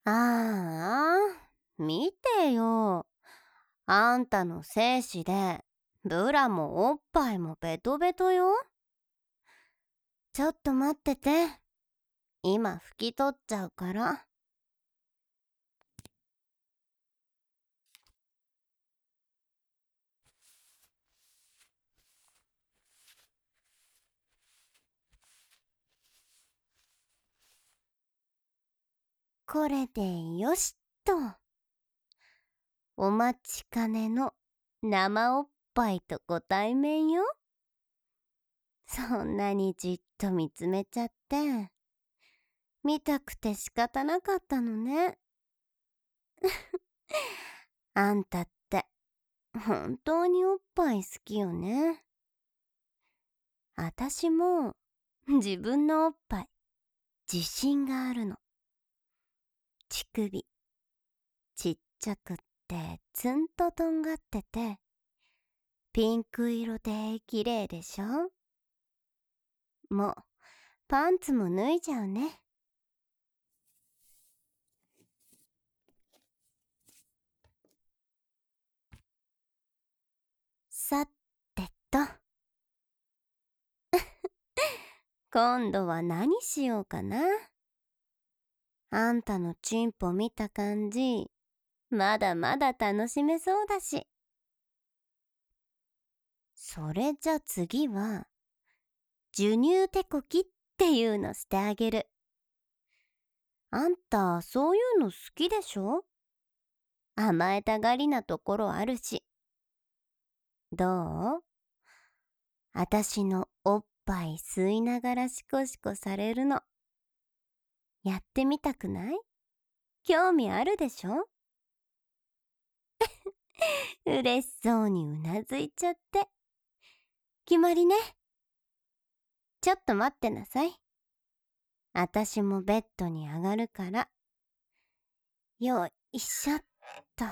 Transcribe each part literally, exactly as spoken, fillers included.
ああ、見てよ。あんたの精子で、ブラもおっぱいもベトベトよ。ちょっと待ってて。今拭き取っちゃうから。これでよしっと。お待ちかねの生おっぱいとご対面よ。そんなにじっと見つめちゃって。見たくて仕方なかったのね。あんたって本当におっぱい好きよね。あたしも自分のおっぱい自信があるの。乳首ちっちゃくってツンととんがっててピンク色で綺麗でしょ。もうパンツも脱いじゃうね。さてと今度は何しようかな。あんたのチンポ見た感じ、まだまだ楽しめそうだし。それじゃ次は授乳手こきっていうのしてあげる。あんたそういうの好きでしょ。甘えたがりなところあるし。どう？あたしのおっぱい吸いながらシコシコされるのやってみたくない？興味あるでしょ。嬉しそうにうなずいちゃって。決まりね。ちょっと待ってなさい。あたしもベッドに上がるから。よいしょっと。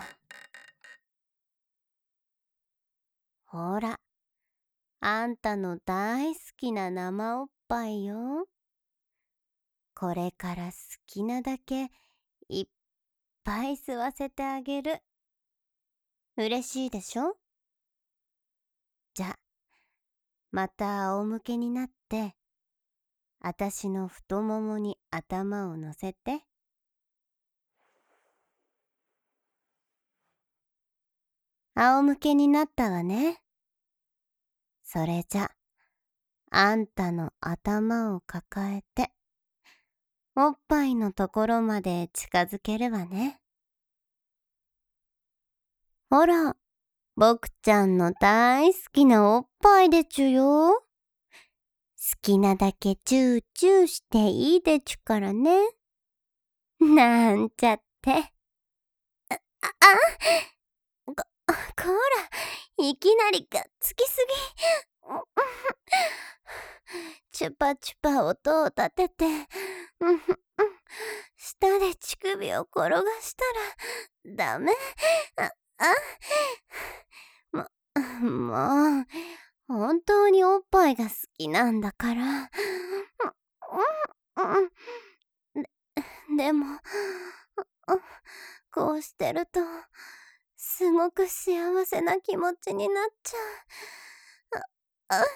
ほら、あんたの大好きな生おっぱいよ。これから好きなだけいっぱい吸わせてあげる。嬉しいでしょ。じゃ、また仰向けになって、あたしの太ももに頭を乗せて。仰向けになったわね。それじゃ、あんたの頭を抱えて、おっぱいのところまで近づけるわね。ほら、僕ちゃんの大好きなおっぱいでちゅよ。好きなだけチューチューしていいでちゅからね。なんちゃって。あ、あ、こ、こら、いきなりがっつきすぎ。チュパチュパ音を立てて、舌で乳首を転がしたらダメ。あ、あ、も、もう、本当におっぱいが好きなんだから。で、でも、こうしてると、すごく幸せな気持ちになっちゃう。あ、あ、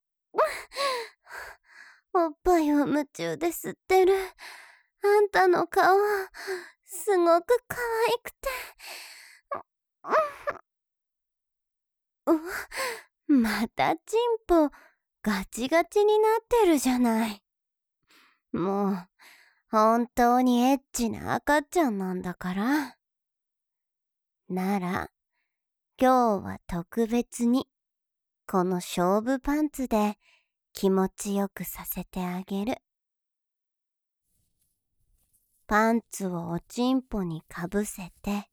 おっぱいを夢中で吸ってるあんたの顔、すごく可愛くて。うわ、またチンポガチガチになってるじゃない。もう本当にエッチな赤ちゃんなんだから。なら今日は特別にこの勝負パンツで気持ちよくさせてあげる。パンツをおちんぽにかぶせて、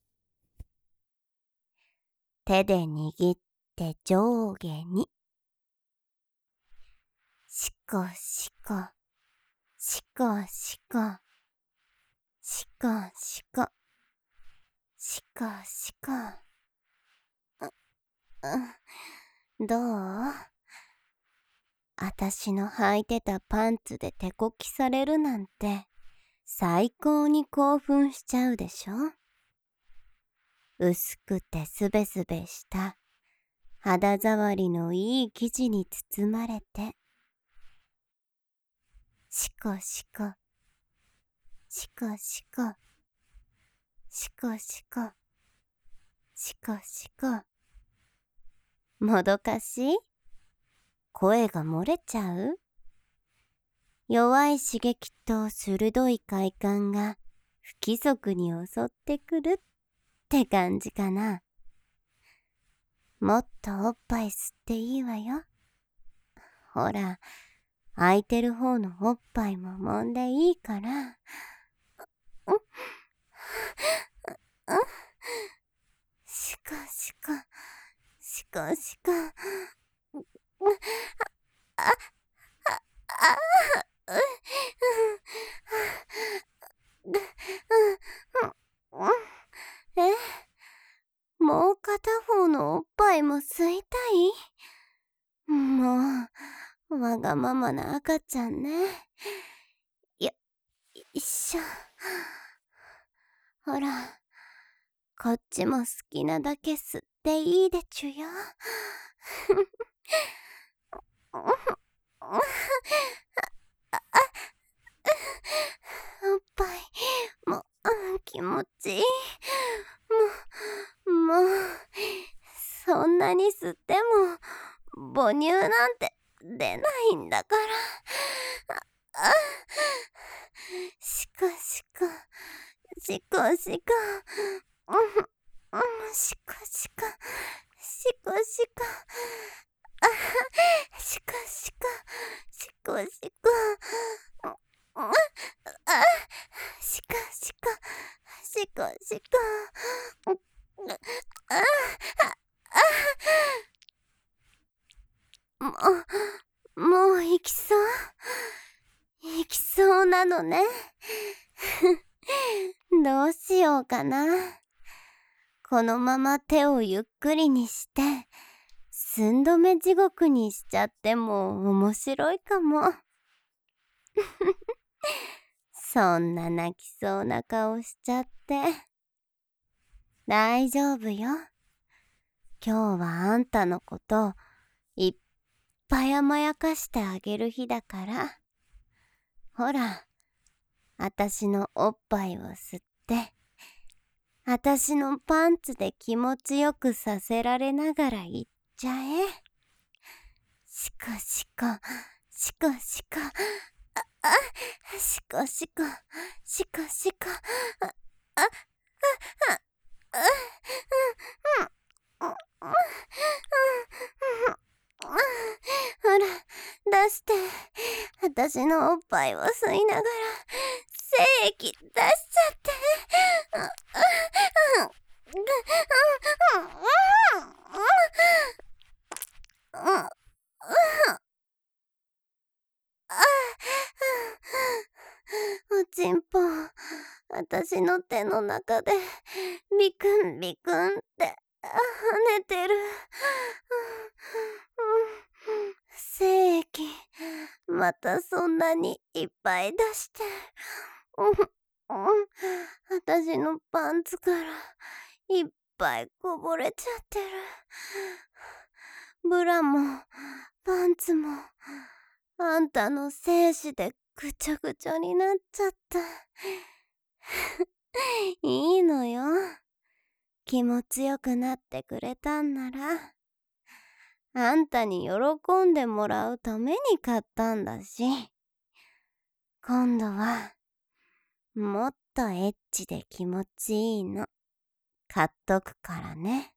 手で握って上下に。しこしこ、しこしこ、しこしこ、しこしこ。う、どう？あたしの履いてたパンツで手こきされるなんて最高に興奮しちゃうでしょ。薄くてすべすべした肌触りのいい生地に包まれて、シコシコ、シコシコ、シコシコ、シコシコ。もどかしい？声が漏れちゃう？弱い刺激と鋭い快感が不規則に襲ってくるって感じかな。もっとおっぱい吸っていいわよ。ほら、空いてる方のおっぱいも揉んでいいから。シコシコ、シコシコ。あ、あ、あ、え、もう片方のおっぱいも吸いたい？もう、わがままな赤ちゃんね。よ、よいしょ。ほら、こっちも好きなだけ吸っていいでちゅよ。おっぱい、もう、気持ちいい。もう、もう、そんなに吸っても、母乳なんて出ないんだから。あ、あ、シコシコ、シコシコ、うん、うん、シコシコ、シコシコ、あ、シコシコ、シコシコ、うん、あ、シコシコ、シコシコ、うん、あ、あ、あ、もう、もう行きそう？行きそうなのね。どうしようかな。このまま手をゆっくりにして、寸止め地獄にしちゃっても面白いかも。そんな泣きそうな顔しちゃって。大丈夫よ。今日はあんたのこといっぱい甘やかしてあげる日だから。ほら、あたしのおっぱいを吸って、あたしのパンツで気持ちよくさせられながら行っちゃえ。シコシコ、シコシコ、あ、あ、シコシコ、シコシコ、あ、あ、あ、あ、あ、うん、うん、うん、ほら、出して。あたしのおっぱいを吸いながら、精液出しちゃって。おちんぽ、あたしの手の中でビクンビクンって跳ねてる。精液またそんなにいっぱい出して、うん、うん、あたしのパンツからいっぱいこぼれちゃってる。ブラもパンツもあんたの精子でぐちゃぐちゃになっちゃった。いいのよ。気持ちよくなってくれたんなら、あんたに喜んでもらうために買ったんだし、今度はもっとエッチで気持ちいいの買っとくからね。